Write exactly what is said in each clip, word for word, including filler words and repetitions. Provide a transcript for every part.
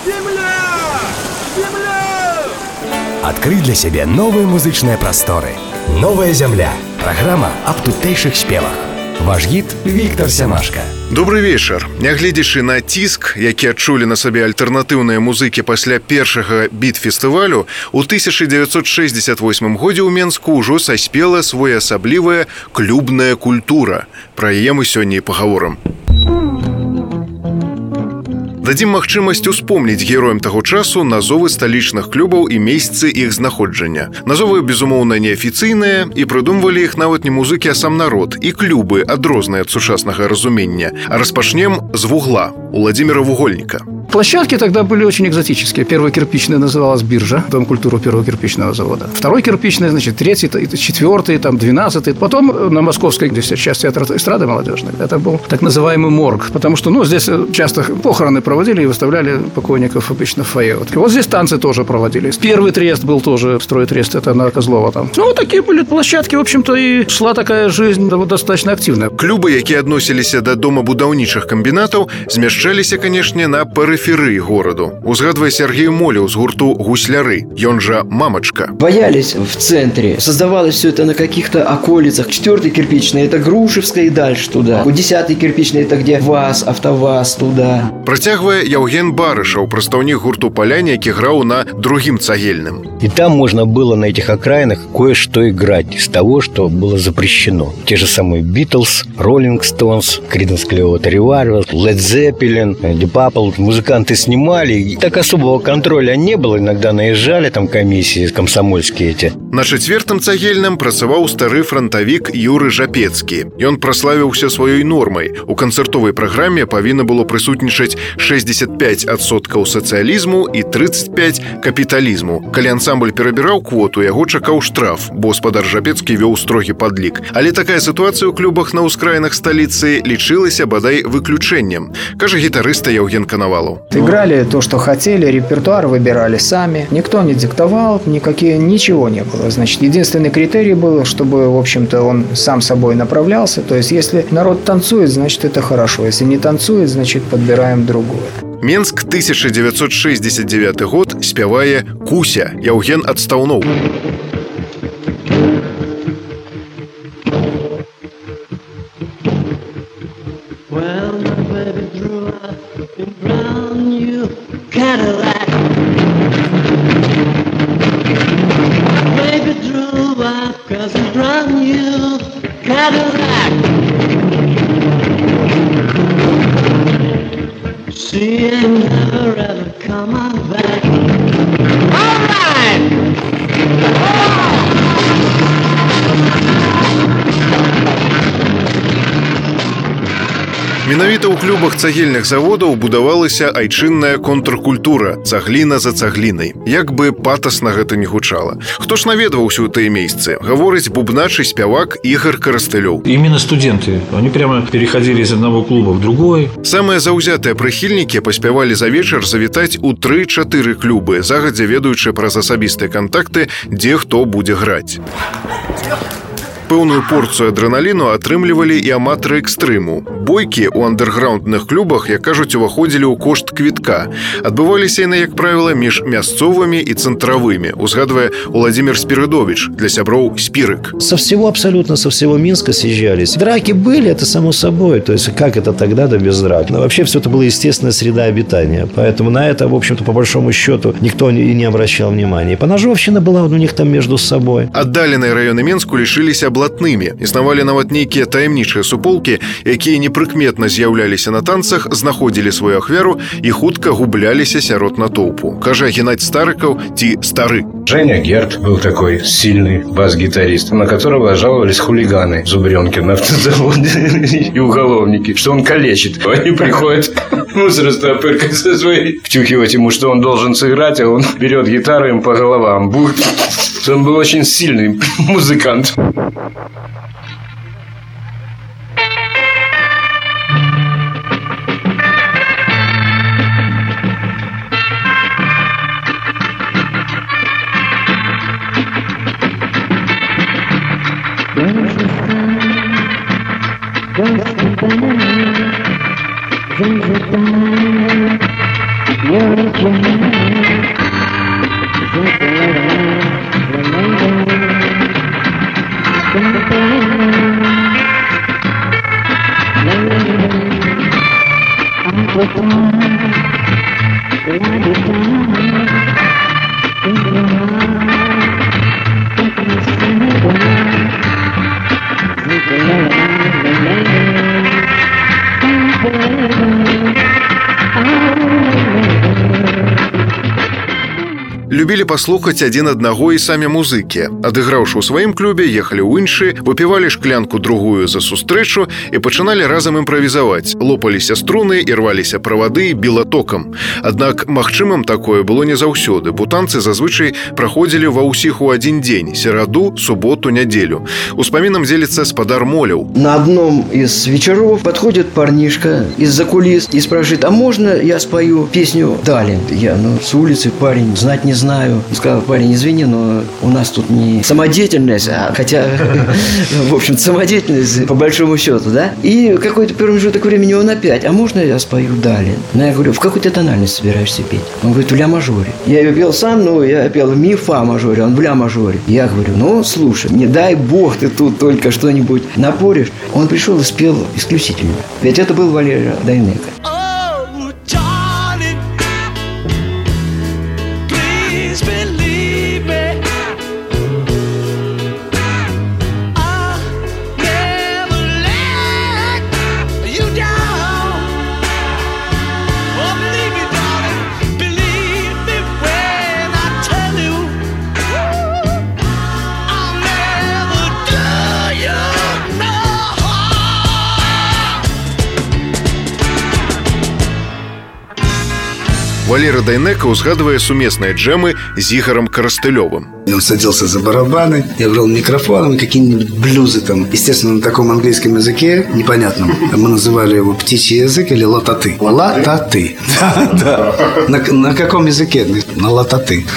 Земля! Земля! Открыть для себя новые музычные просторы. Новая земля. Программа аб тутэйшых спевах. Ваш гід Віктор Сямашка. Добры вечар. Нягледзячы на ціск, які адчулі на сабе альтэрнатыўныя музыкі пасля першага біт-фестывалю, у тысяча дзевяцьсот шэсцьдзесят восьмым годзе ў Менску ўжо саспела своеасаблівая клубная культура. Пра яе мы сёння і пагаворым. Дадзім магчымасць успомніць героям таго часу назовы сталічных клубаў і месцы іх знаходжання. Назовы, безумоўна, неафіцыйныя, і прыдумвалі іх нават не музыкі, а сам народ, і клубы адрозныя ад сучаснага разумення. А распачнем з вугла, Владимира Вугольника. Площадки тогда были очень экзотические. Первая кирпичная называлась «Биржа», Дом культуры первого кирпичного завода. Второй кирпичный, значит, третий, четвертый, там, двенадцатый. Потом на Московской, где сейчас театр эстрады молодежный, это был так называемый морг. Потому что, ну, здесь часто похороны проводили и выставляли покойников обычно в фойе. Вот, вот здесь танцы тоже проводились. Первый трест был тоже, строй-трест, это на Козлова там. Ну, вот такие были площадки, в общем-то, и шла такая жизнь достаточно активная. Клубы, якія адносіліся да домабудаўнічых камбінатаў, змяшчаліся, канешне, на периферии городу. Узгадывая Сергею Молю с гурту «Гусляры», ён же «Мамочка». Боялись в центре. Создавалось все это на каких-то околицах. Четвертый кирпичный – это Грушевская и дальше туда. Десятый кирпичный – это где ВАЗ, АвтоВАЗ туда. Протягивая Яўген Барышаў, прадстаўнік гурту «Паляне», які граў на другим цагельным. И там можно было на этих окраинах кое-что играть из того, что было запрещено. Те же самые Битлз, Роллинг Стоунс, Creedence Clearwater Revival, Led Zeppelin, Deep Purple. Музыканты снимали, и так особого контроля не было. Иногда наезжали там комиссии комсомольские эти. На четвертым цагельным працаваў стары фронтавік Юры Жапецкі. Ён праславіўся сваёй нормай. У канцэртовай праграме павінна было прысутнічаць шэсцьдзесят пять адсоткаў сацыялізму і тридцать пять капіталізму. Калі ансамбль перабіраў квоту, яго чакаў штраф, бо спадар Жапецкі вёў строгі падлік. Але такая сітуацыя ў клубах на ўскраінах сталіцы лічылася бадай выключэннем, кажа гітарыста Яўген Коновалов. Играли то, что хотели, репертуар выбирали сами. Никто не диктовал, никакие, ничего не было. Значит, единственный критерий был, чтобы, в общем-то, он сам собой направлялся. То есть, если народ танцует, значит, это хорошо. Если не танцует, значит, подбираем другое. Менск, тысяча девятьсот шестьдесят девятый год, спявае «Куся», Яўген Адстаўноў. Cadillac. Baby drove up cause he brought you Cadillac. She ain't never ever coming back. All right. Менавіта ў клубах цагельных заводаў будавалася айчынная контркультура, цагліна за цаглінай. Як бы патасна гэта не гучала. Хто ж наведваўся ў тыя месцы? Гаворыць бубнач і спявак Ігор Карастылёў. Именно студенты. Они прямо переходили из одного клуба в другой. Самыя заўзятыя прыхільнікі паспявалі за вечар завітаць у тры-чатыры клубы, загадзя ведаючы праз асабістыя кантакты, дзе хто будзе граць. Пэўную порцыю адрэналіну атрымлівалі і аматары экстрыму. Бойкі ў андэрграўндных клубах, як кажуць, уваходзілі ў кошт квітка. Адбываліся яны, як правіла, між мясцовымі і цэнтравымі, узгадвае Владимир Спиридович, для сяброў «Спирык». Со всего, абсолютно со всего Минска съезжались. Драки были, это само собой. То есть, как это тогда, да без драк? Но вообще все это была естественная среда обитания. Поэтому на это, в общем-то, по большому счету, никто и не обращал внимания. Поножовщина была у них там между собой. Аддаленыя раёны Менску лишиліся блатнымі. Існавалі нават нейкія таямнічыя суполкі, якія непрыкметна з'яўляліся на танцах, знаходзілі сваю ахвяру і хутка губляліся сярод натоўпу. Кажа Геннадь Старыкаў ці Стары. Женя Герд был такой сильный бас-гитарист, на которого жаловались хулиганы Зубрёнки на автозаводе и уголовники, что он калечит. Они приходят, мусоростопыркой со своей, втюхивать ему, что он должен сыграть, а он берет гитару им по головам. Он был очень сильный музыкант. You're Любілі паслухаць адзін аднаго і самі музыкі. Адыграўшы ў сваім клубе, ехалі ў іншы, выпівалі шклянку другую за сустрэчу і пачыналі разам імправізаваць. Лопаліся струны, ірваліся правады, біла токам. Аднак магчымым такое было не заўсёды, бо танцы зазвычай праходзілі ва ўсіх у адзін дзень – сераду, суботу, нядзелю. Успамінам дзеліцца спадар Моляў. На одном из вечеров подходит парнишка из-за кулис и спрашивает: а можно я спою песню «Далин»? Я, ну, с улицы парень, знать не знаю. Сказал: парень, извини, но у нас тут не самодеятельность, а хотя, в общем, самодеятельность по большому счету, да? И какой-то промежуток времени он опять: а можно я спою «Далин»? Ну, я говорю: в какой ты тональности собираешься петь? Он говорит: в ля-мажоре. Я ее пел сам, но я пел в ми-фа-мажоре, он в ля-мажоре. Я говорю: ну, слушай, не дай бог ты тут только что-нибудь напоришь. Он пришел и спел исключительно. Ведь это был Валерий Дайнеко. Валера Дайнеко узгадывая суместные джемы с Игорем Коростылевым. Он садился за барабаны, я брал микрофон и какие-нибудь блюзы там, естественно, на таком английском языке непонятном. Мы называли его птичий язык или лататы. Лататы. Да, да. На, на каком языке? На лататы.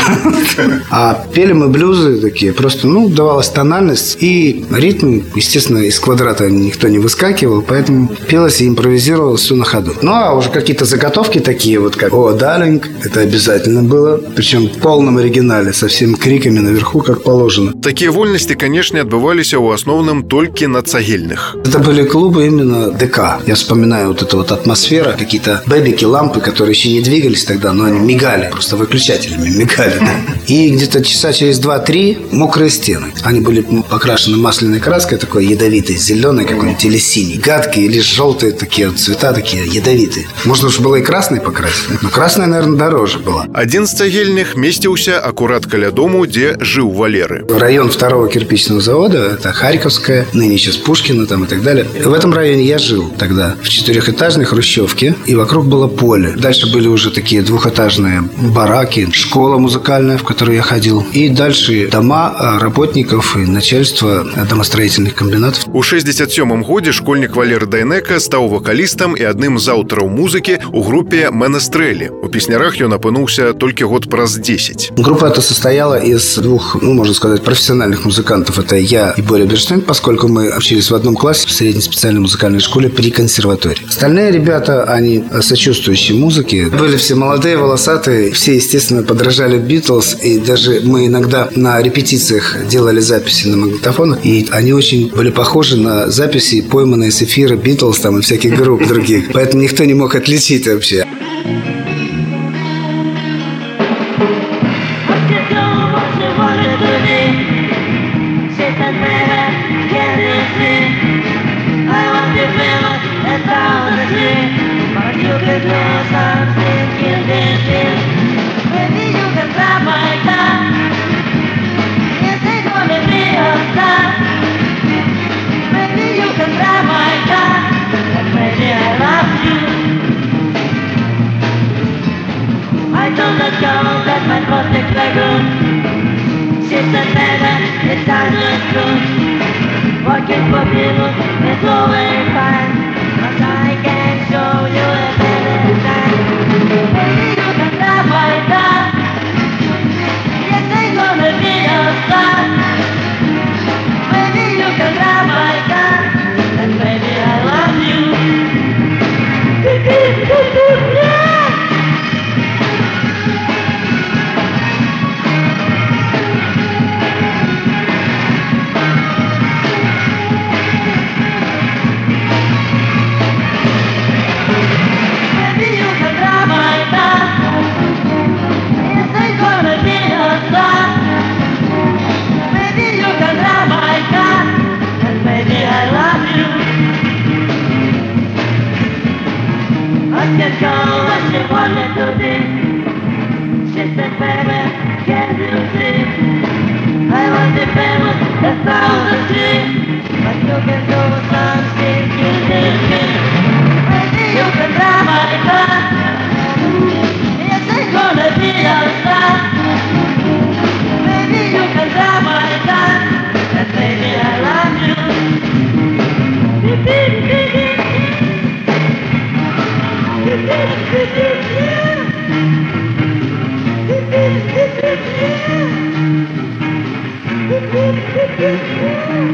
А пели мы блюзы такие, просто, ну, давалась тональность и ритм, естественно, из квадрата никто не выскакивал, поэтому пелось и импровизировалось все на ходу. Ну, а уже какие-то заготовки такие, вот как «О, Далинг», это обязательно было, причем в полном оригинале, со всеми криками наверху, как положено. Такие вольности, конечно, отбывались в основном только на цегельных. Это были клубы именно ДК. Я вспоминаю вот эту вот атмосферу, какие-то бэбики, лампы, которые еще не двигались тогда, но они мигали, просто выключателями мигали. Да? И где-то часа через два-три мокрые стены. Они были покрашены масляной краской, такой ядовитой, зеленой какой-нибудь или синей. Гадкие или желтые такие вот цвета, такие ядовитые. Можно уж было и красной покрасить, но красная, наверное, дороже была. Один з цегельных месціўся акурат каля дому, где жил Валеры. Район второго кирпичного завода, это Харьковская, ныне сейчас Пушкина там и так далее. В этом районе я жил тогда, в четырехэтажной хрущевке, и вокруг было поле. Дальше были уже такие двухэтажные бараки, школа музыкальная, в которую я ходил, и дальше дома работников и начальство домостроительных комбинатов. У шестьдесят сёмым годзе школьник Валеры Дайнеко стаў вокалистом и одним з аўтараў музыки у группе Менестрелі. У песнярах ён апынуўся только год праз десять. Группа эта состояла из двух, ну, можно сказать, профессиональных музыкантов. Это я и Боря Берштейн, поскольку мы учились в одном классе в средней специальной музыкальной школе при консерватории. Остальные ребята, они сочувствующие музыке. Были все молодые, волосатые. Все, естественно, подражали Битлз. И даже мы иногда на репетициях делали записи на магнитофонах. И они очень были похожи на записи, пойманные с эфира Битлз там и всяких групп других. Поэтому никто не мог отличить вообще. Working for people is always fine, but I can show you a better time. Maybe you can drive my car. Yes, ain't gonna be a star. Maybe you can drive my car, and maybe I love you. Yeah! what she wanted to do. She said, baby, can you see? I was the famous that found the tree. But you can do something you did me. Maybe you can drive my car. Yes, I'm gonna be your star. Maybe you can drive my car. And baby, I love you. Beep, beep, beep, beep. Beep, beep, beep, beep, yeah. Beep, beep, beep, beep, yeah. Beep, beep, beep, beep, yeah.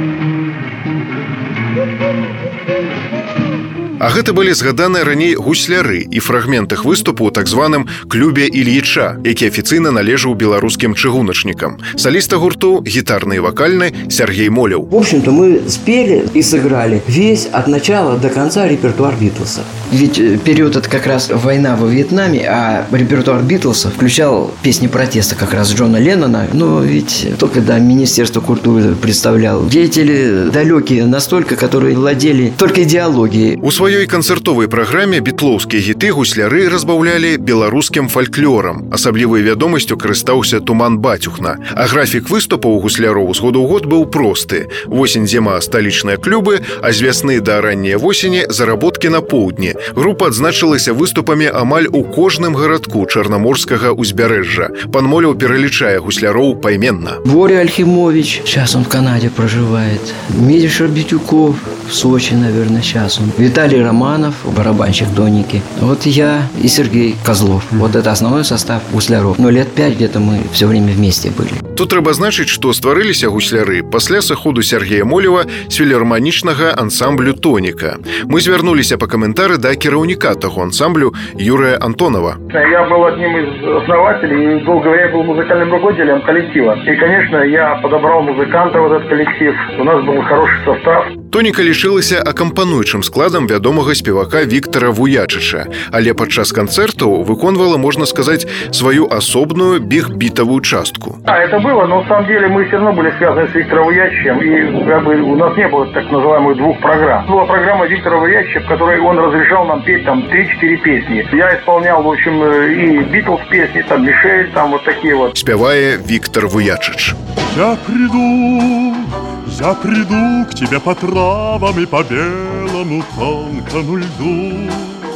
Beep, beep, beep, beep, yeah. А гэта былі згаданыя раней гусляры і фрагмент іх выступу ў так званым клубе Ільіча, які афіцыйна належаў беларускім чыгуначнікам. Солиста гурту гитарный и вокальный Сергей Молев. В общем-то, мы спели и сыграли весь от начала до конца репертуар Битлса. Ведь период это как раз война во Вьетнаме, а репертуар Битлса включал песни протеста как раз Джона Леннона. Но ведь только когда Министерство культуры представлял деятели далекие настолько, которые владели только идеологией. У сваёй канцэртовай праграме бітлоўскія гіты гусляры разбаўлялі беларускім фальклорам. Асаблівай вядомасцю карыстаўся Туман Батюхна. А графік выступаў гусляроў з году ў год быў просты. Восень-зіма сталічныя клубы, а з вясны да ранняй восені заработкі на поўдні. Група адзначылася выступамі амаль у кожным гарадку чарнаморскага ўзбярэжжа. Пан Молев пералічае гусляроў пайменна. Боря Ольхимович, сейчас он в Канаде проживает. Миша Битюков в Сочи, наверное, сейчас он. Виталий Романов, барабанщик Доники. Вот я и Сергей Козлов. Вот это основной состав гусляров. Но лет пять где-то мы все время вместе были. Тут трэба значыць, што стварыліся гусляры пасля сыходу Сергея Молева з філарманічнага ансамблю «Тоніка». Мы звярнуліся па каментары да кіраўніка таго ансамблю Юрия Антонова. Я был одним из основателей и, долго говоря, был музыкальным руководителем коллектива. И, конечно, я подобрал музыкантов в этот коллектив. У нас был хороший состав. «Тоніка» лічылася акампануючым складам вядомага спевака Віктара Вуячыча, але падчас канцэртаў выконвала, можна сказаць, сваю асобную биг-битовую частку. А, это было, но на самом деле мы все равно были связаны с Виктором Вуячичем, и как бы у нас не было так называемых двух программ. Была программа Виктора Вуячича, в которой он разрешал нам петь там три-четыре песни. Я исполнял, в общем, и Битлз песни, там Мишель, там вот такие вот. Спевая Виктор Вуячич. Я приду, я приду к тебе по травам и по белому тонкому льду.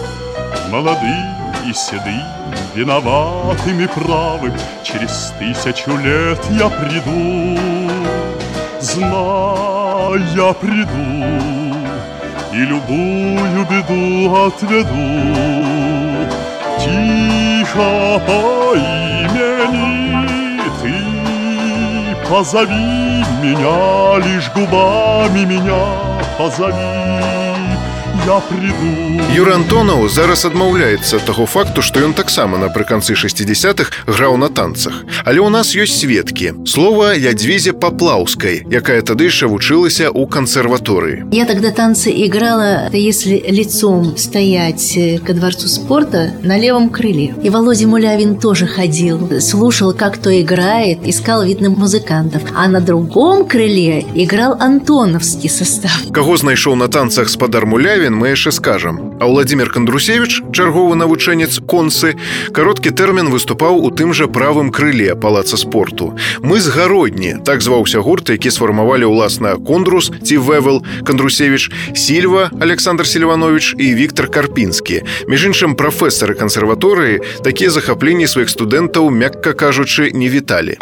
Молодым и седым, виноватым и правым, через тысячу лет я приду. Знай, я приду и любую беду отведу. Тихо по имени ты позови меня, лишь губами меня позови. Я приду. Юра Антонов зараз адмаўляецца ад таго факту, што ён таксама напрыканцы шэсцідзесятых граў на танцах. Але ў нас ёсць сведкі. Слова Ядвізе Поплавской, якая тады яшчэ вучылася ў кансерватории. Я тогда танцы играла, если лицом стоять ко дворцу спорта, на левом крыле. И Володя Мулявин тоже ходил, слушал, как кто играет, искал видных музыкантов. А на другом крыле играл антоновский состав. Каго знайшоў на танцах спадар Мулявин, мы яшчэ скажам. А Владимир Кандрусевич, чарговы навучэнец консы, кароткі тэрмін выступаў у тым жа правым крыле палаца спорту. Мы з Гародні, так зваўся гурт, які сфармавалі ўласна Кондрус ці Вевел Кандрусевич, Сільва Александр Сільванович і Віктор Карпінскі. Між іншым, прафесары кансерваторыі такія захапленні сваіх студэнтаў, мякка кажучы, не віталі.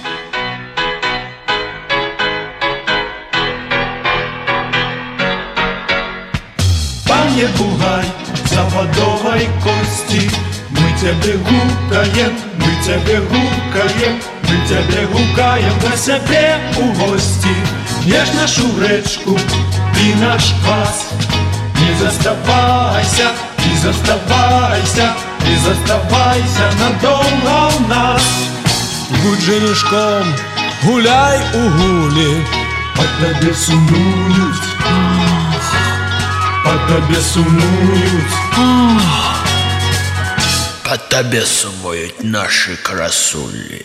Не пугай заводовой кости. Мы тебе гукаем, мы тебе гукаем, мы тебе гукаем до себе у гости. Ешь нашу гречку и наш квас. Не заставайся, не заставайся, не заставайся надолго у нас. Будь женишком, гуляй у гулі, по тебе сумують. По тебе сумують, по тебе сумують наші красулі.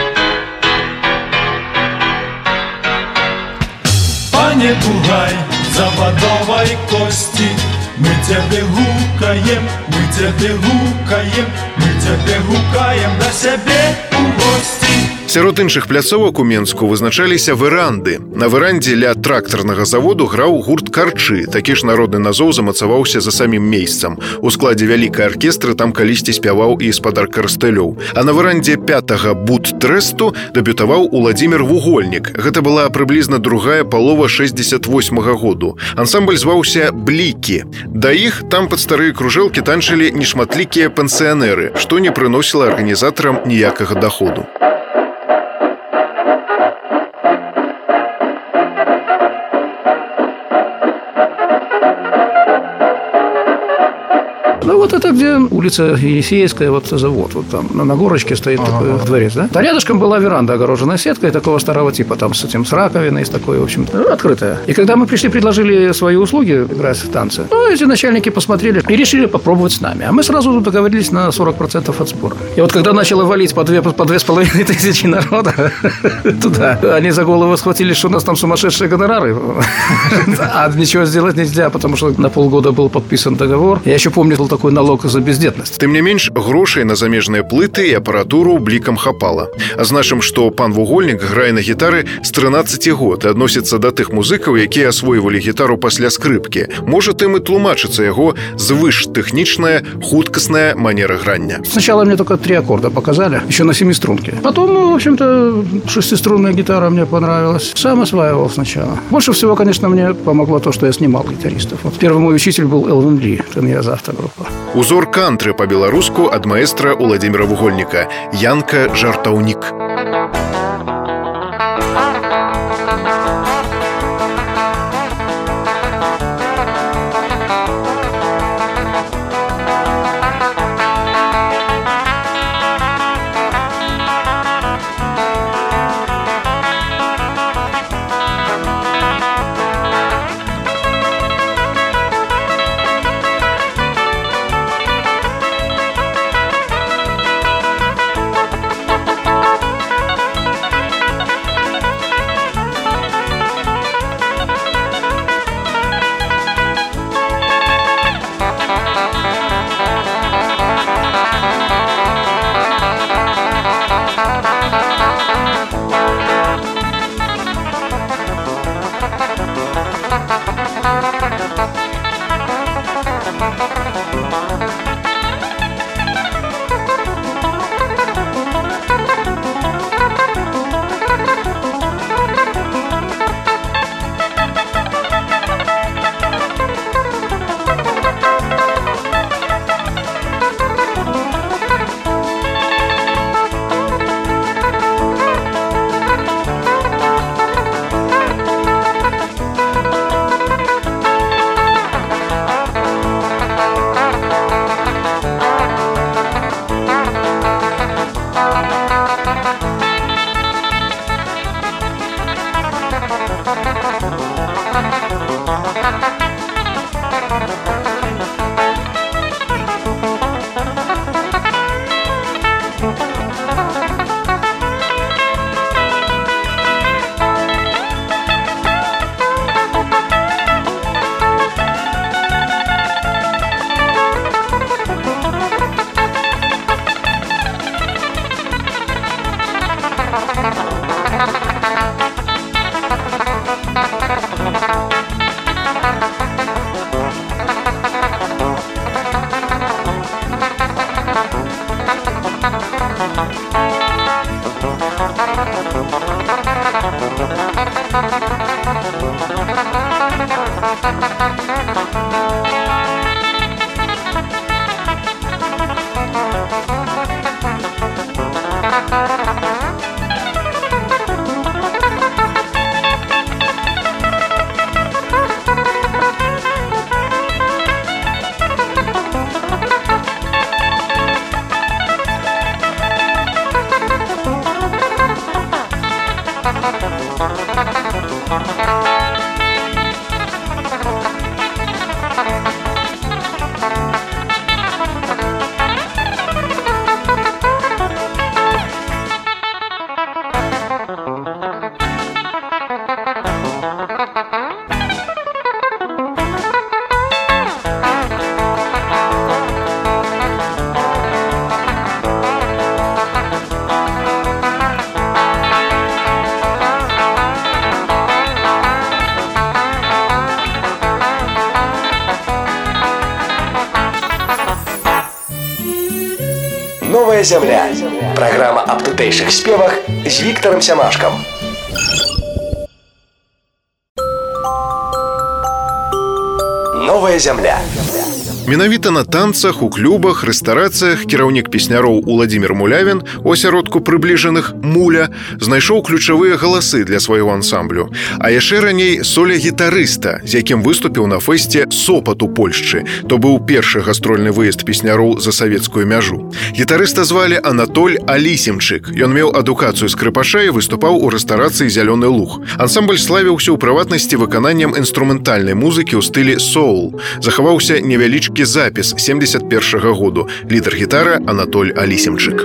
Пане пугай заводовой кости. Мы тебе гукаем, мы тебе гукаем, мы тебе гукаем на себе у гости. Сярод іншых пляцовак у Менску вызначаліся веранды. На верандзе ля трактарнага заводу граў гурт «Карчы». Такі ж народны назоў замацаваўся за самім месцам. У складзе вялікай аркестры там калісьці спяваў і спадар Карстэлёў. А на верандзе пятага бут-трэсту дэбютаваў Уладзімір Вугольнік. Гэта была прыблізна другая палова шэсцьдзесят восьмага году. Ансамбль зваўся «Блікі». Да іх там пад старыя кружэлкі танчылі нешматлікія пенсіянеры, што не прыносіла арганізатарам ніякага даходу. Ну, вот это где улица Енисейская, вот завод, вот там на горочке стоит ага. такой дворец, да? А рядышком была веранда, огороженная сеткой такого старого типа, там с этим, с раковиной, с такой, в общем-то, открытая. И когда мы пришли, предложили свои услуги играть в танцы, ну, эти начальники посмотрели и решили попробовать с нами. А мы сразу договорились на сорок процентов от сбора. И вот когда начало валить по две, по две с половиной тысячи народа туда, они за голову схватились, что у нас там сумасшедшие гонорары. А ничего сделать нельзя, потому что на полгода был подписан договор. Я еще помню, был такой налог за бездетность. Тым не менш, грошай на замежныя плыты і апаратуру блікам хапала. Азначым, што пан Вугольнік грае на гітары з трынаццаці год і адносіцца да тых музыкаў, якія асвойвалі гітару пасля скрыпкі. Можа, тым і тлумачыцца яго звыштэхнічная, хуткасная манера грання. Сначала мне только три аккорда показали, еще на семиструнке. Потом, ну, в общем-то, шестиструнная гитара мне понравилась. Сам осваивал сначала. Больше всего, конечно, мне помогло то, что я снимал гитаристов. Вот первый мой учитель был Элвин Ли, «Теньяза» автогруппа. Узор кантры па-беларуску ад маэстра Уладзіміра Вугольніка. Янка Жартаўнік. Новая зямля. Праграма аб тутэйшых спевах з Віктарам Сямашкам. Новая зямля. Менавіта на танцах, у клубах, рэстарацыях кіраўнік песняроў Уладзімір Мулявін у асяродку прыбліжаных «Муля» знайшоў ключавыя галасы для свайго ансамблю. А яшчэ раней соля-гітарыста, з якім выступіў на фэсце «Сопат» у Польшчы. То быў першы гастрольны выезд песняроў за савецкую мяжу. Гітарыста звалі Анатоль Алісімчык. Ён меў адукацыю скрыпаша і выступаў у рэстарацыі «Зялёны луг». Ансамбль славіўся ў прыватнасці выкананнем інструментальнай музыкі ў стылі соул. Захаваўся невялічкі запіс семьдесят першага году. Лідар гітара Анатоль Алісімчык.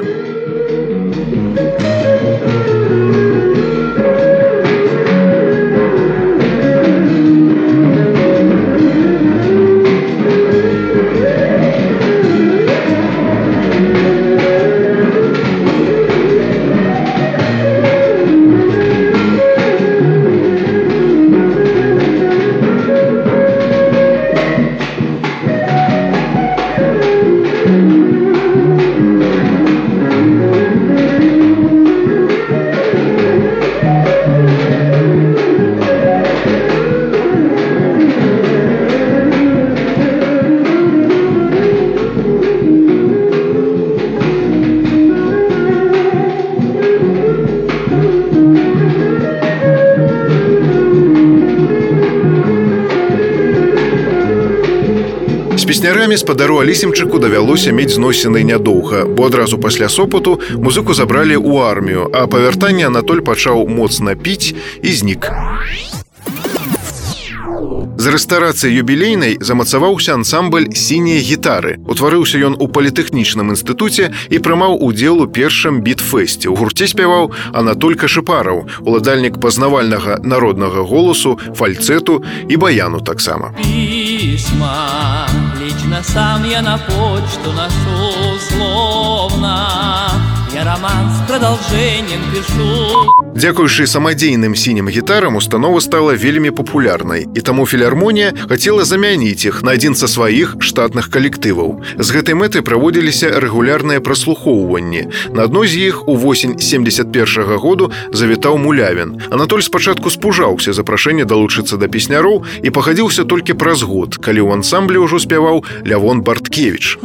З песнярамі спадару Алісімчыку давялося мець зносіны нядоўга, бо адразу пасля Сопату музыку забралі ў армію, а па вяртанні Анатоль пачаў моцна піць і знік. З рэстарацыі юбілейнай замацаваўся ансамбль «Сінія гітары». Утварыўся ён у палітэхнічным інстытуце і прымаў удзел у першым біт-фэсце. У гурце спяваў Анатоль Кашыпараў, уладальнік пазнавальнага народнага голасу, фальцэту і баяну таксама. Письма лично сам я на почту ношу словно. Я роман с продолжением пишу. Дзякуючы самадзейным сінім гітарам установа стала вельмі папулярнай, і таму філармонія хацела замяніць іх на адзін са сваіх штатных калектываў. З гэтай мэтай праводзіліся рэгулярныя праслухоўванні. На адной з іх у восень семьдесят першага году завітаў Мулявін. Анатоль спачатку спужаўся запрашэння далучыцца да песняроў і пагадзіўся толькі праз год, калі ў ансамблі ўжо спяваў Лявон Барткевіч.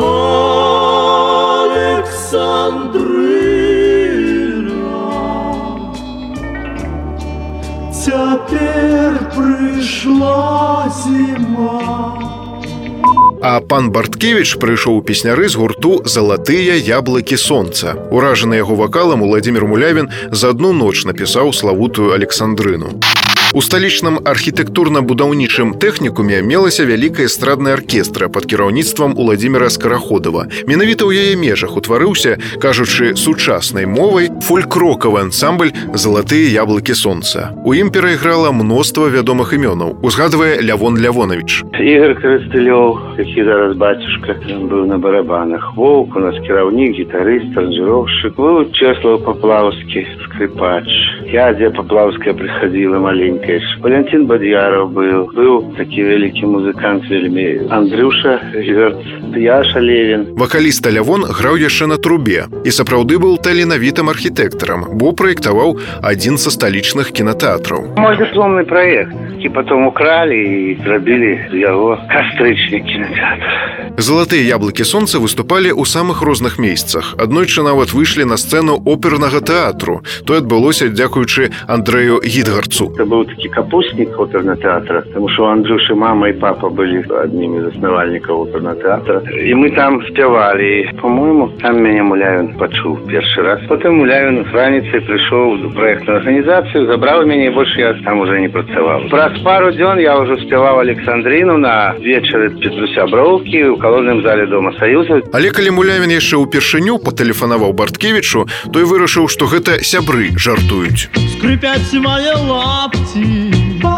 Теперь пришла зима. А пан Барткевіч прыйшоў у песняры з гурту «Залатыя яблыкі сонца». Уражаны яго вакалам Уладзімір Мулявін за адну ноч напісаў славутую Александрыну. У сталічным архітэктурна-будаўнічым тэхнікуме мелася вялікая эстрадная аркестра пад кіраўніцтвам Уладзіміра Скараходава. Менавіта ў яе межах утварыўся, кажучы сучаснай мовай, фольк-рокавы ансамбль «Залатыя яблыкі сонца». У ім перайграла мноства вядомых імёнаў, узгадвае Лявон Лявонович. Ігор Карастылёў, які зараз бацюшка, ён быў на барабанах. Воўк у нас кіраўнік, гітарыст, аранжыроўшчык. Быў Чэслаў Паплаўскі, скрипач. Ядзя Паплаўская прыхадзіла маленькая. Валентин Бадьяров был. Был такі вялікі музыкант вельмі. Андрюша Герц, Яша Левин. Вакаліст Лявон граў яшчэ на трубе і сапраўды быў таленавітым архітэктарам, бо праектаваў адзін са сталічных кінатэатраў. Мой дыпломны праект, які потом украли і зрабілі яго кастрычны кінатэатр. «Залатыя яблыкі сонца» выступалі ў самых розных месцах. Аднойчы нават выйшлі на сцэну опернага тэатру. Тое адбылося дзякуючы Андрэю Гідгарцу. Это был таки капустник оперного театра, потому что у Андрюши мама и папа были одними из основальников оперного театра. И мы там спевали. И, по-моему, там меня Мулявин почул первый раз. Потом Мулявин с раницей пришел в проектную организацию, забрал меня, и больше я там уже не працевал. Про пару дней я уже спевал Александрину на вечере Петруся Бровки в колонном зале Дома Союза. Але калі Мулявин яшчэ ўпершыню патэлефанаваў Барткевічу, той вырашыў, што гэта сябры жартуюць. Скрипять мои лапти,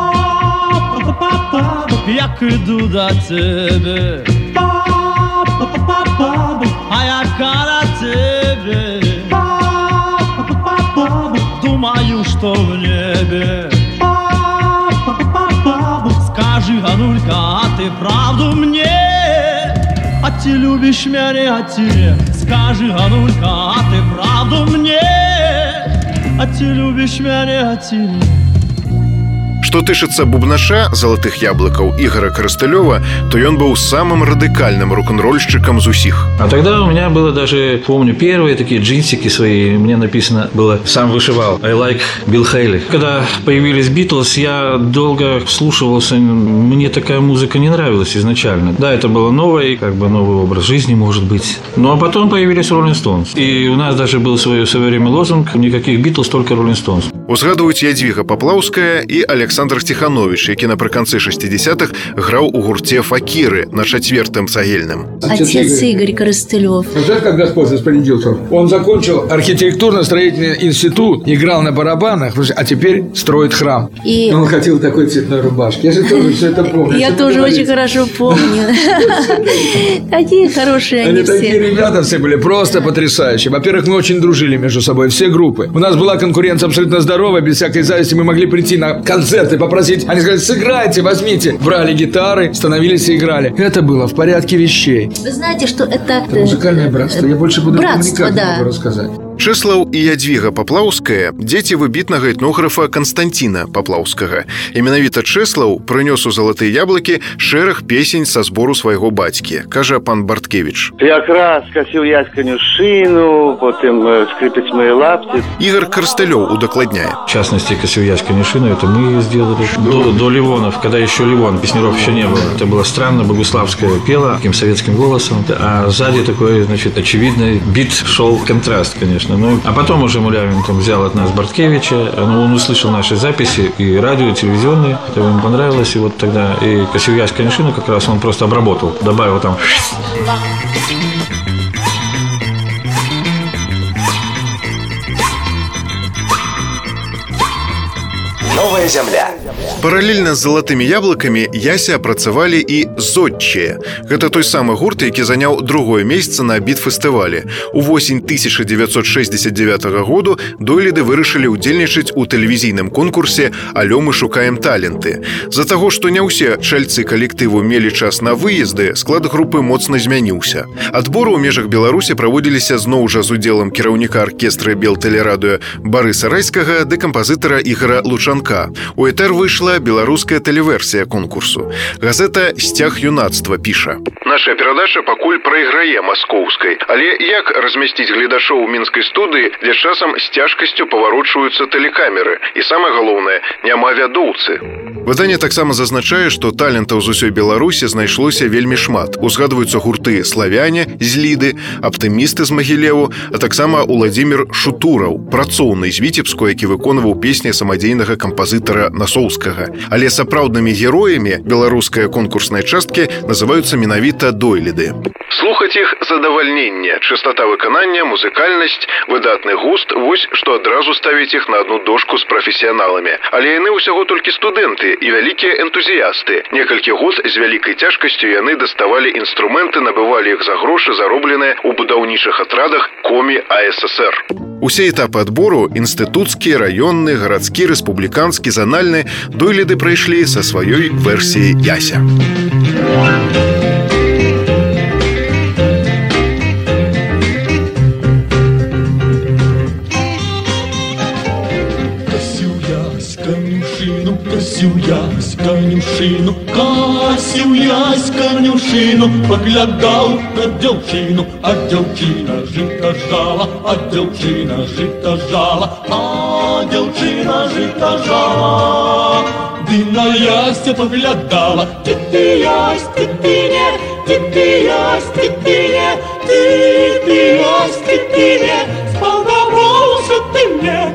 як іду до тебе, а я кара тебе, думаю, что в небе. Скажи, Ганулька, а ты правду мне? От ты любишь меня, а тебе скажи, Анулька, а ты правду мне? А ты любишь меня, а тебе? Што тычыцца бубнаша залатых яблыкаў Игора Коростылёва, то ён быў самым радыкальным рок-н-рольшчыкам з усіх. А тогда у меня было даже, помню, первые такие джинсики свои, мне написано было, сам вышивал, I like Bill Haley. Когда появились Beatles, я долго вслушивался, мне такая музыка не нравилась изначально. Да, это было новое, как бы новый образ жизни, может быть. Ну, а потом появились Rolling Stones. И у нас даже был свой, в свое время лозунг, никаких Beatles, только Rolling Stones. Узгадваюць Ядвіга Паплаўская і Александр Тиханович, які напрыканцы шестидесятых граў у гурте «Факиры» на четвертом цагельным. Отец Игорь Коростылёв. Знаешь, как Господь распорядился? Он закончил архитектурно-строительный институт, играл на барабанах, а теперь строит храм. И он хотел такой цветной рубашки. Я же тоже все это помню. Я тоже очень хорошо помню. Такие хорошие они все. Они такие ребята все были, просто потрясающие. Во-первых, мы очень дружили между собой, все группы. У нас была конкуренция абсолютно здоровая, без всякой зависти. Мы могли прийти на концерты, попросить. Они сказали, сыграйте, возьмите. Брали гитары, становились и играли. Это было в порядке вещей. Вы знаете, что это... Это музыкальное братство. Я больше буду братство, никак да. не могу рассказать. Чэслаў і Ядвіга Паплаўская – дзеці выбітнага этнографа Канстанціна Паплаўскага. І менавіта Чэслаў прынёс у залатыя яблыкі шэраг песень са збору свайго бацькі, кажа пан Барткевіч. Якраз касіў ясканю шыну, потым скрипець мае лапці. Игорь Коростылёв удакладняе. В частности, косил ясканю шину, это мы ее сделали. До, до Ливонов, когда еще Ливон, песняров еще не было. Это было странно, Богуславская пела таким советским голосом, а сзади такой, значит, очевидный бит шел контраст, конечно. Ну, а потом уже Мулявин там взял от нас Барткевича, ну, он услышал наши записи и радио, и телевизионные, это ему понравилось, и вот тогда и косил ясканю шину как раз он просто обработал, добавил там... Новая земля. Паралельна з залатымі яблыкамі Яся апрацавалі і зодчыя. Гэта той самы гурт, які заняў другое месца на бітфестывалі. У восень тысяча девятьсот шестьдесят девятого году дойліды вырашылі ўдзельнічаць у тэлевізійным конкурсе «Алё, мы шукаем таленты». З-за таго, што не ўсе чальцы калектыву мелі час на выезды, склад групы моцна змяніўся. Адборы ў межах Беларусі праводзіліся зноў жа з удзелам кіраўніка аркестра Белтэлерадыё Барыса Райскага ды кампазітара Ігора Лучанка. У этэр выйшла беларуская тэлеверсія конкурсу. Газета «Сцяг юнацтва» піша. Наша перадача пакуль прайграе маскоўскай, але як размясціць гледачоў у мінскай студыі, дзе часам з цяжкасцю паварочваюцца тэлекамеры, і самае галоўнае, няма вядоўцы. Выданне таксама зазначае, што талентаў з усёй Беларусі знайшлося вельмі шмат. Узгадваюцца гурты «Славяне» з Ліды, «Аптымісты» з Магілеву, а таксама Уладзімір Шутураў, працоўны з Віцебску, які выконваў песні самадзейнага кампазітара Насоўскага. Але сапраўднымі героямі беларускай конкурснай часткі называюцца менавіта дойліды. Слухаць іх задавальненне, чыстата выканання, музыкальнасць, выдатны густ – вось што адразу ставіць іх на адну дошку з прафесіяналамі. Але яны ўсяго толькі студэнты і вялікія энтузіясты. Некалькі год з вялікай цяжкасцю яны даставалі інструменты, набывалі іх за грошы, заробленыя ў будаўнічых атрадах Комі А Эс Эс Эр. Усе этапы адбору – інстытуцкі, раённы, гарадскі, рэспубліканскі, занальны – дойліды прайшлі са сваёй версіяй Яся. Косил ясь конюшину, косил ясь конюшину, поглядал на девчину, а девчина жито жала, а девчина жито жала, а девчина жито жала. Ды на яся поглядала, ты ты ясь, ты ты не, ты ты ясь, ты ты не, ты ты ясь, ты ты не, сподобался ты мне.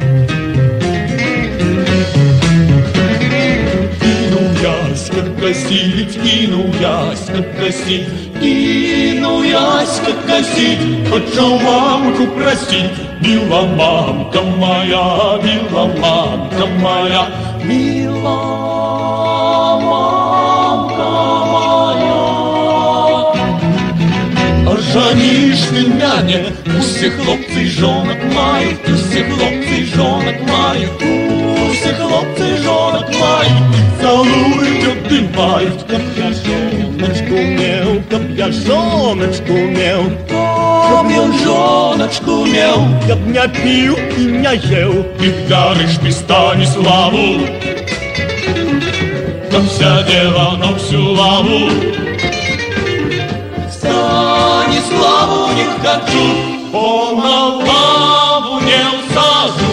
Косить, кинул ясь, как косить, кинул ясь, как косить, хочу мамку просить, мила мамка моя, мила мамка моя, мила мамка моя. А жанишь ты мяне, усе хлопцы жонок мають, усе хлопцы жонок мають, усе хлопцы жонок мають, целують, обнимають, как я жоночку мел, как я жоночку мел, каб ён жоночку мел, я б не піў і не ел, і дарыш ты Станіславу, каб сядзела на всю лаву. Станіславу не хочу, бо на лаву не усажу.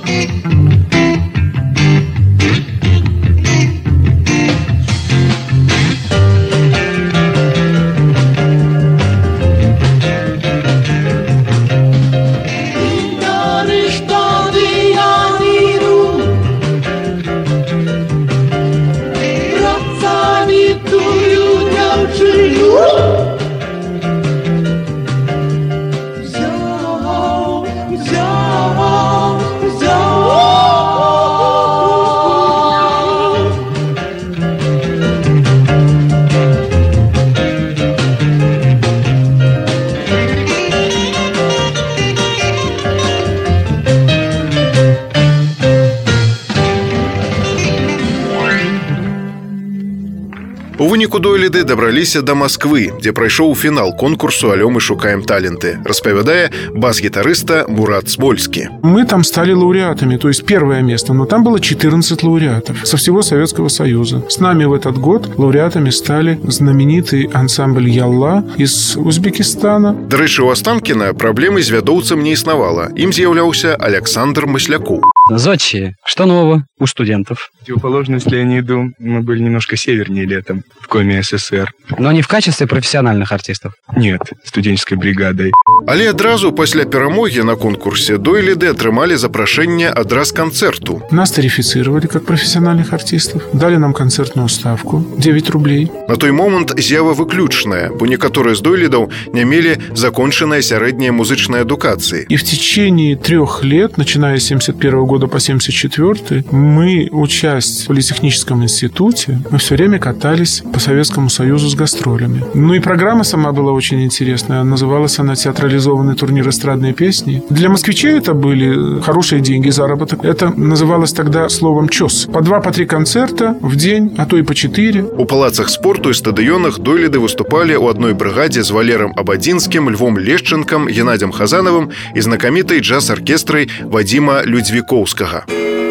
У выніку дойліды дабраліся да Масквы, дзе прайшоў фінал конкурсу «Алё мы шукаем таленты», распавядае бас-гитариста Мурат Смольский. Мы там стали лауреатами, то есть первое место, но там было четырнадцать лауреатов со всего Советского Союза. С нами в этот год лауреатами стали знаменитый ансамбль «Ялла» из Узбекистана. До рэчы, у Останкіна праблемы з вядоўцам не існавала. Ім з'яўляўся Александр Масляку. Зодчие, что нового у студентов? Противоположность Леониду, мы были немножко севернее летом, в коме СССР. Но не в качестве профессиональных артистов? Нет, студенческой бригадой. Але адразу пасля перамогі на конкурсе дойліды атрымалі запрашэнне адраз канцэрту. Нас тарифицировали как профессиональных артистов, дали нам концертную ставку девять рублей. На той момант з'ява выключная, бо некаторыя з дойлідаў не мелі закончанае сярэдняе музычнай адукацыі. И в течение трех лет, начиная с семьдесят первого года по семьдесят четвёртый, мы, учась в Политехническом институте, мы все время катались по Советскому Союзу с гастролями. Ну и программа сама была очень интересная. Называлась она «Театрализованный турнир эстрадной песни». Для москвичей это были хорошие деньги, заработок. Это называлось тогда словом «чёс». По два, по три концерта в день, а то и по четыре. У палацах спорту и стадыёнах дойліды выступали у одной бригаде с Валером Абадзінскім, Львом Лешченком, Геннадием Хазановым и знакомитой джаз-оркестрой Вадима Людзьвіковскага.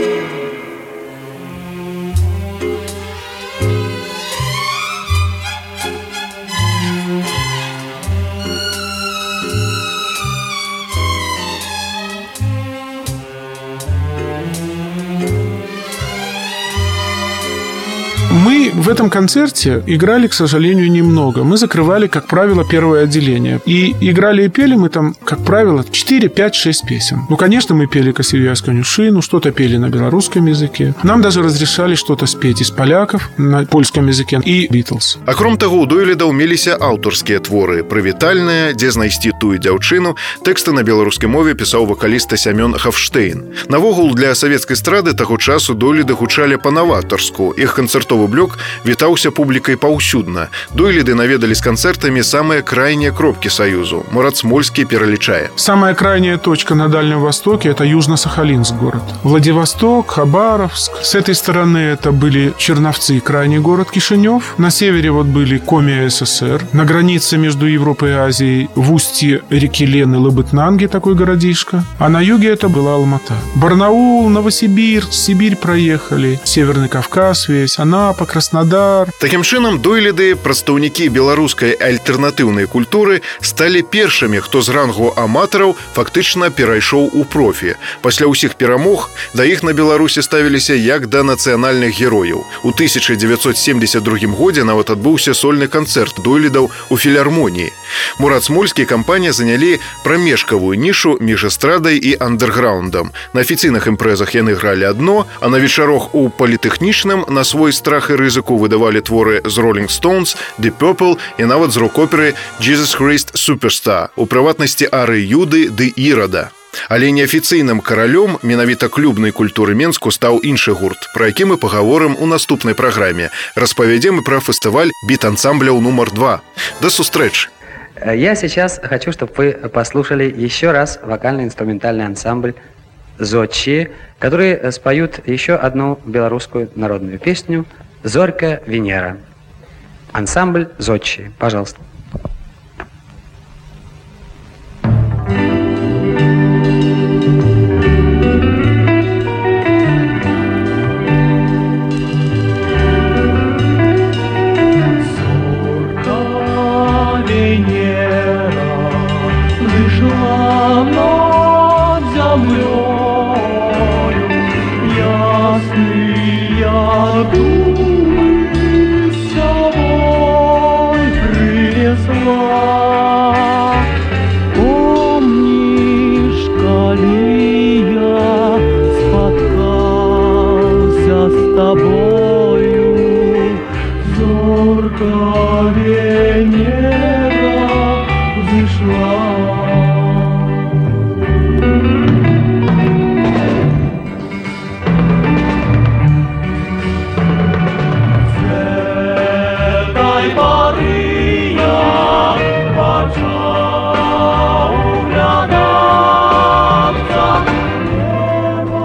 Мы в этом концерте играли, к сожалению, немного. Мы закрывали, как правило, первое отделение. И играли и пели мы там, как правило, четыре, пять, шесть песен. Ну, конечно, мы пели «Косів'ясь конюшину», что-то пели на белорусском языке. Нам даже разрешали что-то спеть из поляков на польском языке и «Битлз». Акром таго, у дойлідаў меліся аўтарскія творы. «Прывітальная», «Дзе знайсці тую дзяўчыну». Тэксты на беларускай мове пісаў вакаліста Сямён Хафштейн. Навогул, для савецкай эстрады таго часу дойліды гучалі па-наватарску. Іх канцэртовы блок вітаўся публікай паўсюдна. Дойліды наведалі з канцэртамі самыя крайнія кропкі Саюзу. Мурат Смольский пералічае. Самая крайняя точка на Дальнем Востоке – это Южно-Сахалинск город. Владивосток, Хабаровск. С этой стороны это были Черновцы, крайний город Кишинев. На севере вот были Коми СССР. На границе между Европой и Азией в устье реки Лены Лабытнанги, такой городишко. А на юге это была Алмата. Барнаул, Новосибирск, Сибирь проехали. Северный Кавказ весь, Анапа, Краснодар. Таким чынам, дойліды, прадстаўнікі беларускай альтэрнатыўнай культуры, сталі першымі, хто з рангу аматараў фактычна перайшоў у профі. Пасля ўсіх перамог да іх на Беларусі ставіліся як да нацыянальных герояў. У тысяча девятьсот семьдесят другім годзе нават адбыўся сольны канцэрт дойлідаў у філармоніі. Мурат Смольскі і кампанія занялі прамежкавую нішу між эстрадай і андэрграундам. На афіцыйных імпрэзах яны гралі адно, а на вечарах у палітэхнічным на свой страх і рызыку выдавалі творы з Rolling Stones, Deep Purple і нават з рок-оперы Jesus Christ Superstar, у прыватнасці арыі Юды ды Ірада. Але неафіцыйным каралём менавіта клубнай культуры Менску стаў іншы гурт, пра які мы пагаворым у наступнай праграме. Распавядзем і пра фестываль біт-ансамбляў нумар два. Да сустрэчы! Я сейчас хочу, чтобы вы послушали еще раз вокально-инструментальный ансамбль «Зодчие», которые споют еще одну белорусскую народную песню «Зорька Венера». Ансамбль «Зодчие». Пожалуйста. Венера взошла над землею, ясные думы с собой принесла. Помнишь, коли я споткался с тобою, зорко Венера взошла. С этой поры я почал углядаться небо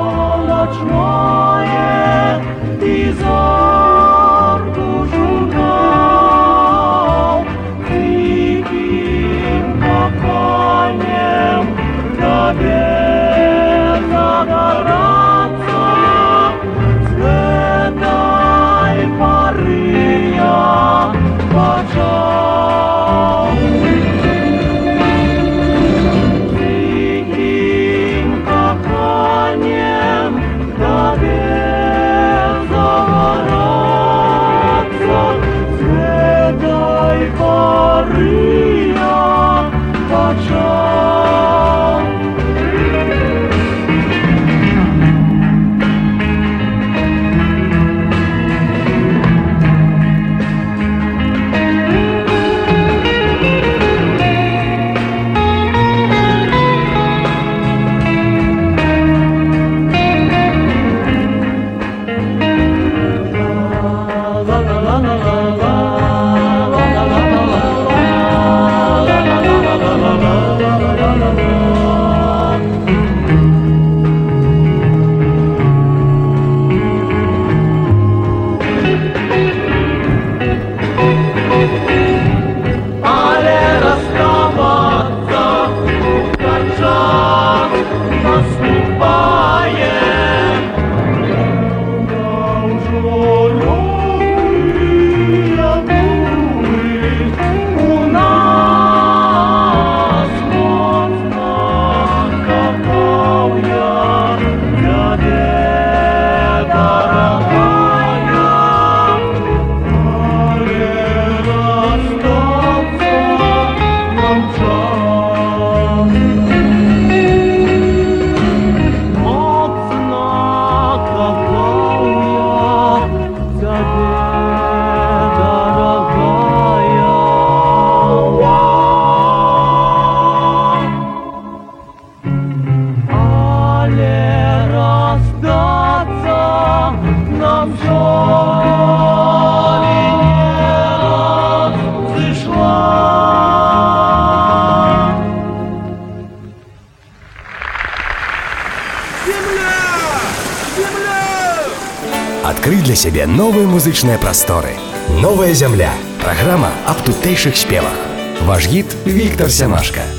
ночное и зорку ждал. Диким коконем тебе загораться. С этой поры я почал диким коконем тебе загораться. С этой поры я почал. Але расставаться как час наступает. Легкие думы у нас моцно, какая тебе дорогая. Але расстаться нам час. Моцно, какая тебе дорогая. Але расстаться нам час. Венера взошла. Адкрый для сябе новыя музычныя прасторы. Новая зямля. Праграма аб тутэйшых спевах. Ваш гід Віктор Сямашка.